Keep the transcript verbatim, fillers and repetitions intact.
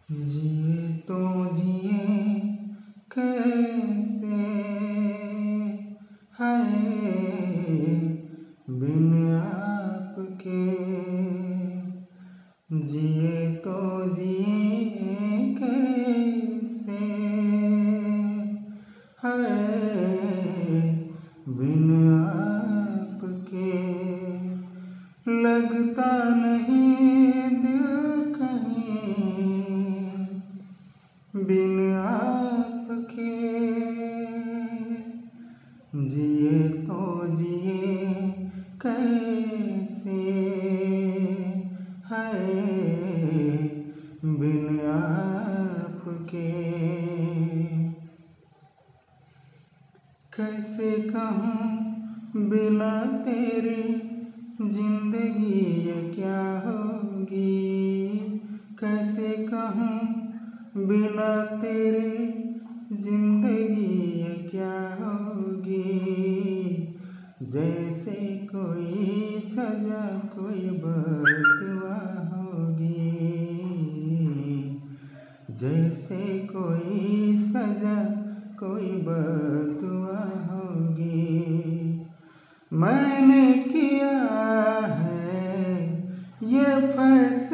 जिए तो जिए कैसे है बिन आपके। जिए तो जिए कैसे है बिन आपके। लगता नहीं दिल कहीं बिन आपके। जिए तो जिए कैसे है बिन आपके। कैसे कहूँ बिना तेरे जिंदगी ये क्या होगी। कैसे कहूँ बिना तेरे जिंदगी ये क्या होगी। जैसे कोई सजा कोई बददुआ होगी। जैसे कोई सजा कोई बददुआ होगी। मैंने किया है ये फैसला